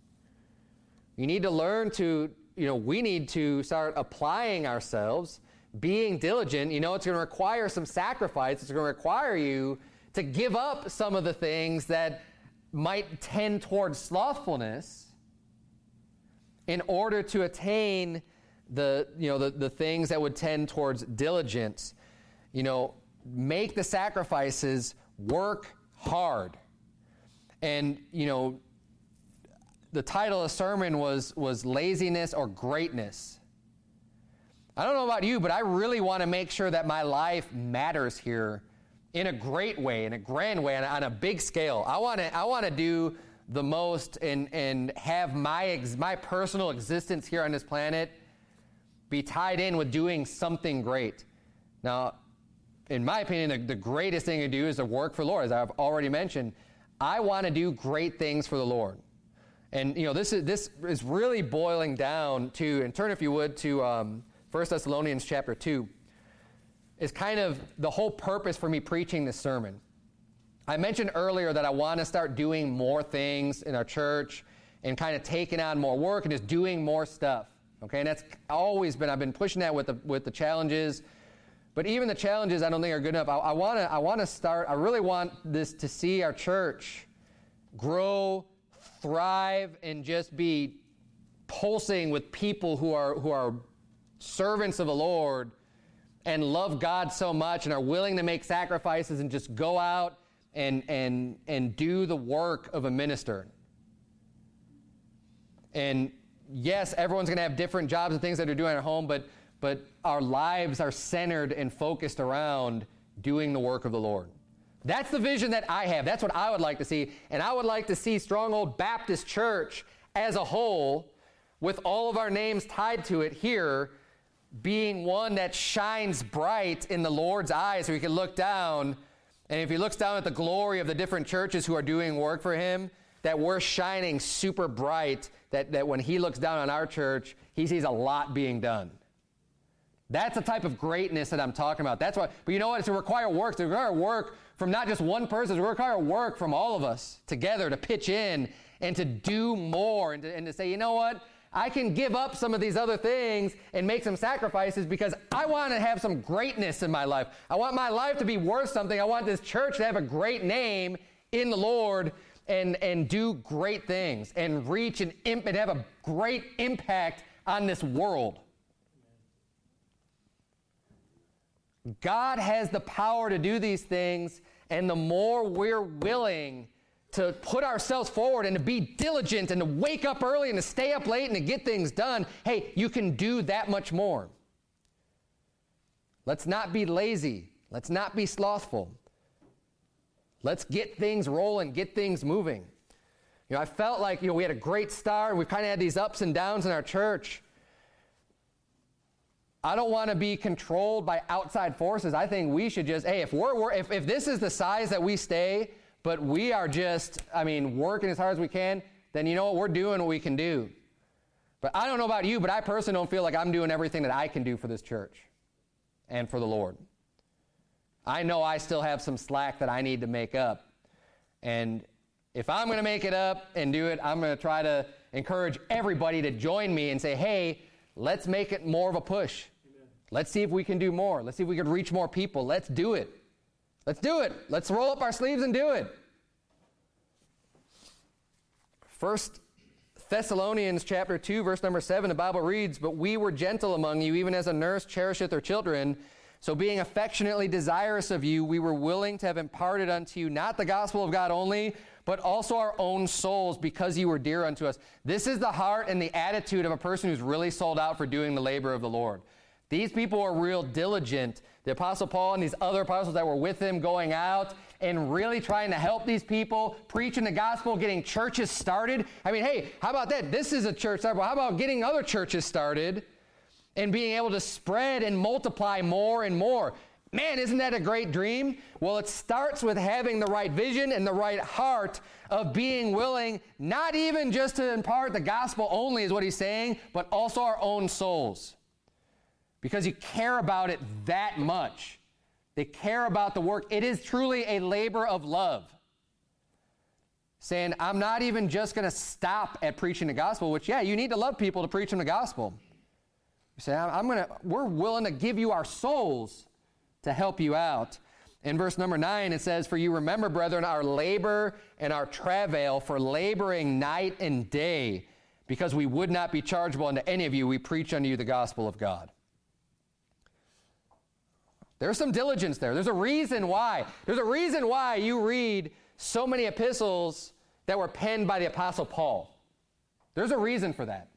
You need to learn to, you know, we need to start applying ourselves, being diligent. You know, it's going to require some sacrifice. It's going to require you to give up some of the things that might tend towards slothfulness in order to attain the things that would tend towards diligence. You know, make the sacrifices, work hard. And, you know, the title of the sermon was Laziness or Greatness. I don't know about you, but I really want to make sure that my life matters here in a great way, in a grand way, on a big scale. I want to do the most and have my personal existence here on this planet be tied in with doing something great. Now, in my opinion, the greatest thing to do is to work for the Lord. As I've already mentioned, I want to do great things for the Lord. And, you know, this is really boiling down to, and turn if you would to 1 Thessalonians chapter 2. Is kind of the whole purpose for me preaching this sermon. I mentioned earlier that I want to start doing more things in our church and kind of taking on more work and just doing more stuff. Okay, and that's always been, I've been pushing that with the challenges. But even the challenges I don't think are good enough. I want to start, I really want this to see our church grow, thrive, and just be pulsing with people who are servants of the Lord and love God so much and are willing to make sacrifices and just go out and do the work of a minister. And yes, everyone's going to have different jobs and things that they're doing at home, but our lives are centered and focused around doing the work of the Lord. That's the vision that I have. That's what I would like to see. And I would like to see Stronghold Baptist Church as a whole, with all of our names tied to it here, being one that shines bright in the Lord's eyes, so he can look down, and if he looks down at the glory of the different churches who are doing work for him, that we're shining super bright, that when he looks down on our church, he sees a lot being done. That's the type of greatness that I'm talking about. That's why. But you know what? It's to require work. It's to require work from not just one person. It's to require work from all of us together to pitch in and to do more and to say, you know what? I can give up some of these other things and make some sacrifices because I want to have some greatness in my life. I want my life to be worth something. I want this church to have a great name in the Lord and do great things and reach and have a great impact on this world. God has the power to do these things, and the more we're willing to put ourselves forward and to be diligent and to wake up early and to stay up late and to get things done, hey, you can do that much more. Let's not be lazy. Let's not be slothful. Let's get things rolling, get things moving. I felt like, we had a great start. We've kind of had these ups and downs in our church. I don't want to be controlled by outside forces. I think we should just, hey, if this is the size that we stay, but we are just, working as hard as we can, then you know what? We're doing what we can do. But I don't know about you, but I personally don't feel like I'm doing everything that I can do for this church and for the Lord. I know I still have some slack that I need to make up. And if I'm going to make it up and do it, I'm going to try to encourage everybody to join me and say, hey, let's make it more of a push. Amen. Let's see if we can do more. Let's see if we can reach more people. Let's do it. Let's do it. Let's roll up our sleeves and do it. 1 Thessalonians chapter 2, verse number 7, the Bible reads, "But we were gentle among you, even as a nurse cherisheth her children. So being affectionately desirous of you, we were willing to have imparted unto you not the gospel of God only, but also our own souls, because you were dear unto us." This is the heart and the attitude of a person who's really sold out for doing the labor of the Lord. These people are real diligent. The Apostle Paul and these other apostles that were with him going out and really trying to help these people, preaching the gospel, getting churches started. Hey, how about that? This is a church start. How about getting other churches started and being able to spread and multiply more and more? Man, isn't that a great dream? Well, it starts with having the right vision and the right heart of being willing, not even just to impart the gospel only is what he's saying, but also our own souls. Because you care about it that much. They care about the work. It is truly a labor of love. Saying, I'm not even just going to stop at preaching the gospel, which, you need to love people to preach them the gospel. You say, we're willing to give you our souls to help you out. In verse number 9, it says, "For you remember, brethren, our labor and our travail for laboring night and day, because we would not be chargeable unto any of you. We preach unto you the gospel of God." There's some diligence there. There's a reason why. There's a reason why you read so many epistles that were penned by the Apostle Paul. There's a reason for that.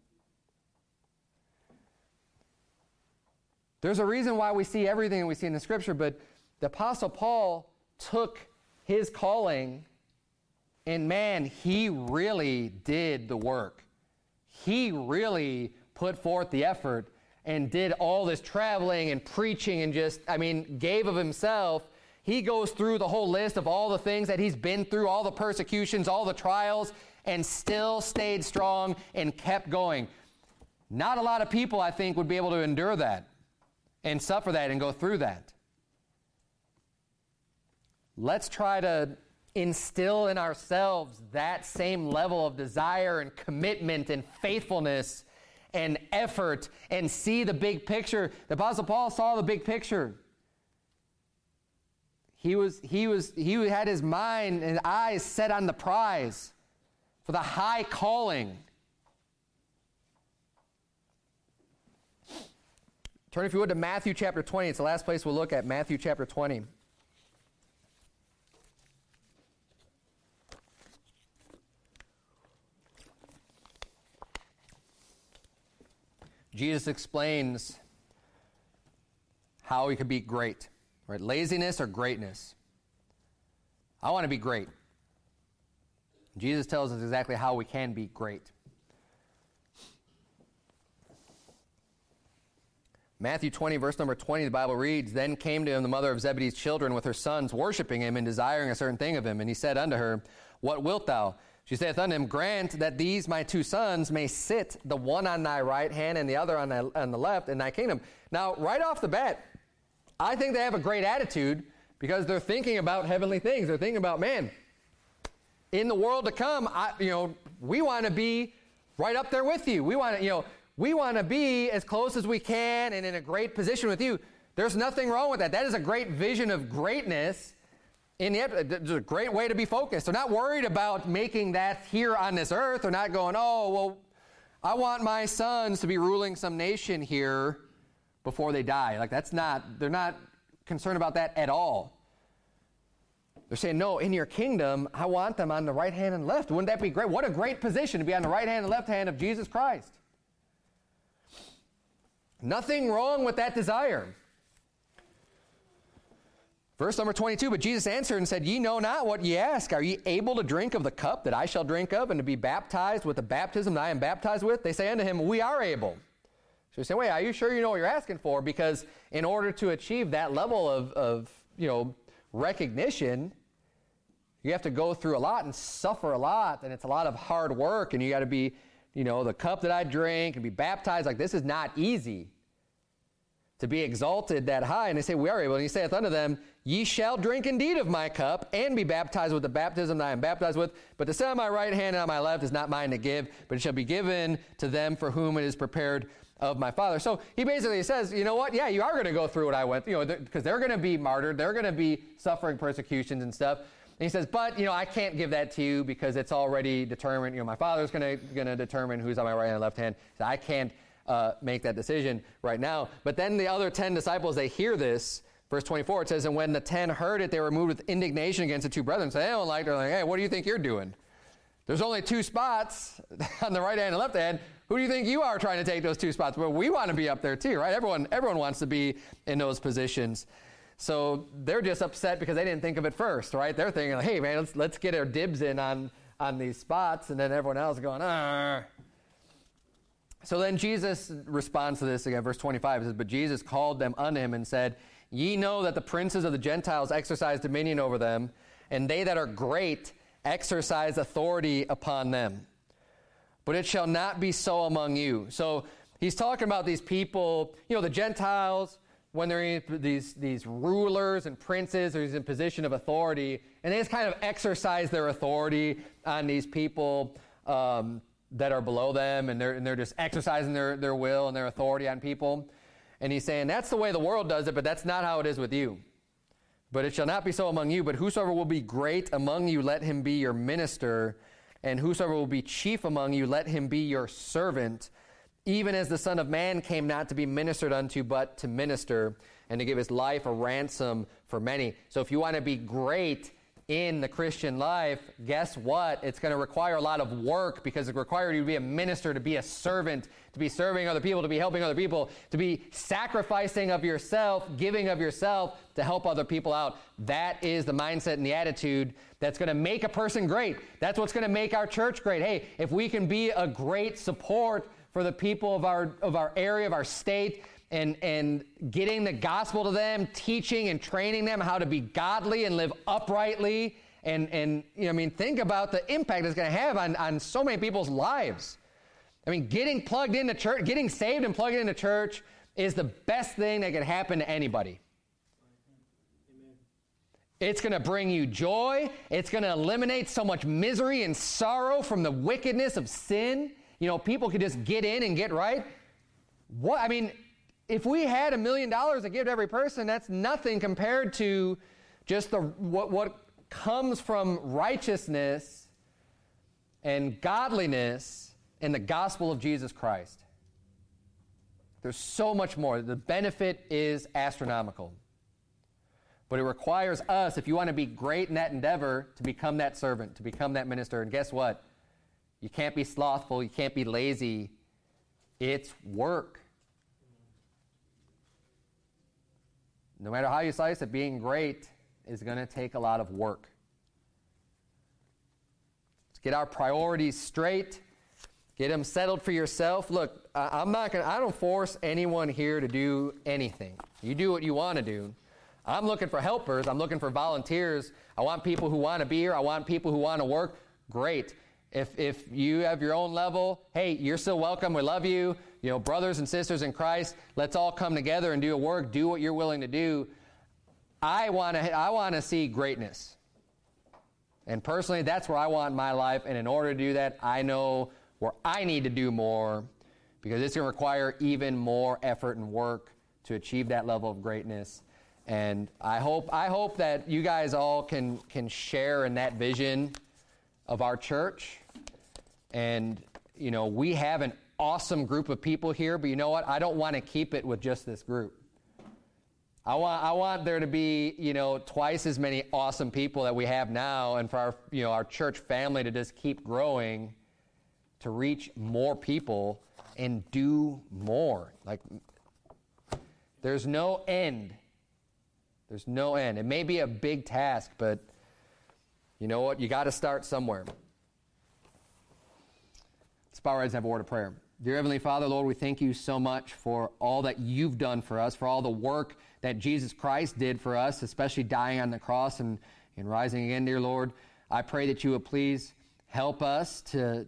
There's a reason why we see everything that we see in the Scripture, but the Apostle Paul took his calling, and man, he really did the work. He really put forth the effort and did all this traveling and preaching and gave of himself. He goes through the whole list of all the things that he's been through, all the persecutions, all the trials, and still stayed strong and kept going. Not a lot of people, I think, would be able to endure that and suffer that and go through that. Let's try to instill in ourselves that same level of desire and commitment and faithfulness and effort and see the big picture. The Apostle Paul saw the big picture. He had his mind and eyes set on the prize for the high calling. Turn, if you would, to Matthew chapter 20. It's the last place we'll look at, Matthew chapter 20. Jesus explains how we could be great, right? Laziness or greatness. I want to be great. Jesus tells us exactly how we can be great. Matthew 20, verse number 20, the Bible reads, "Then came to him the mother of Zebedee's children with her sons, worshiping him and desiring a certain thing of him. And he said unto her, What wilt thou? She saith unto him, Grant that these my two sons may sit, the one on thy right hand and the other on the left, in thy kingdom." Now, right off the bat, I think they have a great attitude because they're thinking about heavenly things. They're thinking about, man, in the world to come, we want to be right up there with you. We want to be as close as we can and in a great position with you. There's nothing wrong with that. That is a great vision of greatness. It's a great way to be focused. They're not worried about making that here on this earth. They're not going, I want my sons to be ruling some nation here before they die. They're not concerned about that at all. They're saying, no, in your kingdom, I want them on the right hand and left. Wouldn't that be great? What a great position to be on the right hand and left hand of Jesus Christ. Nothing wrong with that desire. Verse number 22, but Jesus answered and said, ye know not what ye ask. Are ye able to drink of the cup that I shall drink of, and to be baptized with the baptism that I am baptized with? They say unto him, we are able. So he said, wait, are you sure you know what you're asking for? Because in order to achieve that level of recognition, you have to go through a lot and suffer a lot, and it's a lot of hard work, and you got to be, the cup that I drink and be baptized. Like, this is not easy to be exalted that high. And they say, we are able. And he saith unto them, ye shall drink indeed of my cup, and be baptized with the baptism that I am baptized with. But to sit on my right hand and on my left is not mine to give, but it shall be given to them for whom it is prepared of my Father. So he basically says, you know what? Yeah, you are going to go through what I went through, because they're going to be martyred. They're going to be suffering persecutions and stuff. And he says, but, I can't give that to you because it's already determined. My Father's going to determine who's on my right and left hand. So I can't make that decision right now. But then the other 10 disciples, they hear this. Verse 24, it says, and when the 10 heard it, they were moved with indignation against the two brethren. So they don't like it. They're like, hey, what do you think you're doing? There's only 2 spots on the right hand and left hand. Who do you think you are trying to take those 2 spots? Well, we want to be up there too, right? Everyone wants to be in those positions. So they're just upset because they didn't think of it first, right? They're thinking, hey, man, let's get our dibs in on these spots. And then everyone else is going, So then Jesus responds to this again. Verse 25 says, but Jesus called them unto him and said, ye know that the princes of the Gentiles exercise dominion over them, and they that are great exercise authority upon them. But it shall not be so among you. So he's talking about these people, the Gentiles, when they're in these rulers and princes, who's in position of authority, and they just kind of exercise their authority on these people that are below them, and they're just exercising their will and their authority on people. And he's saying, that's the way the world does it, but that's not how it is with you. But it shall not be so among you, but whosoever will be great among you, let him be your minister, and whosoever will be chief among you, let him be your servant, even as the Son of Man came not to be ministered unto, but to minister, and to give his life a ransom for many. So if you want to be great in the Christian life, guess what? It's going to require a lot of work, because it requires you to be a minister, to be a servant, to be serving other people, to be helping other people, to be sacrificing of yourself, giving of yourself to help other people out. That is the mindset and the attitude that's going to make a person great. That's what's going to make our church great. Hey, if we can be a great support for the people of our area, of our state, and getting the gospel to them, teaching and training them how to be godly and live uprightly, and think about the impact it's going to have on so many people's lives. Getting plugged into church, getting saved and plugged into church is the best thing that can happen to anybody. Amen. It's going to bring you joy. It's going to eliminate so much misery and sorrow from the wickedness of sin. People could just get in and get right. If we had $1 million to give to every person, that's nothing compared to just what comes from righteousness and godliness in the gospel of Jesus Christ. There's so much more. The benefit is astronomical. But it requires us, if you want to be great in that endeavor, to become that servant, to become that minister. And guess what? You can't be slothful. You can't be lazy. It's work. No matter how you slice it, being great is going to take a lot of work. Let's get our priorities straight. Get them settled for yourself. Look, I don't force anyone here to do anything. You do what you want to do. I'm looking for helpers. I'm looking for volunteers. I want people who want to be here. I want people who want to work. Great. If you have your own level, hey, you're still welcome. We love you. Brothers and sisters in Christ, let's all come together and do a work. Do what you're willing to do. I want to see greatness. And personally, that's where I want my life. And in order to do that, I know where I need to do more, because it's going to require even more effort and work to achieve that level of greatness. And I hope that you guys all can share in that vision of our church. And, we have an awesome group of people here, but you know what? I don't want to keep it with just this group. I want there to be, twice as many awesome people that we have now, and for our church family to just keep growing, to reach more people and do more. Like, there's no end There's no end. It may be a big task, but you know what? You got to start somewhere. Let's bow our heads and have a word of prayer. Dear Heavenly Father, Lord, we thank you so much for all that you've done for us, for all the work that Jesus Christ did for us, especially dying on the cross and rising again, dear Lord. I pray that you would please help us to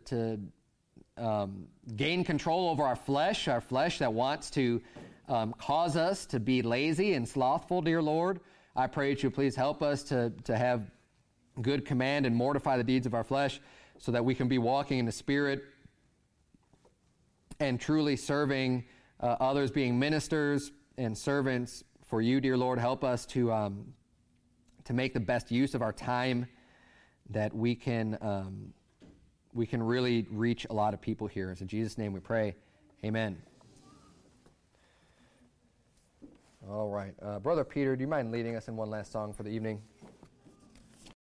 gain control over our flesh that wants to cause us to be lazy and slothful, dear Lord. I pray that you please help us to have good command and mortify the deeds of our flesh so that we can be walking in the Spirit and truly serving others, being ministers and servants for you, dear Lord. Help us to make the best use of our time, that we can really reach a lot of people here. It's in Jesus' name we pray. Amen. All right. Brother Peter, do you mind leading us in one last song for the evening?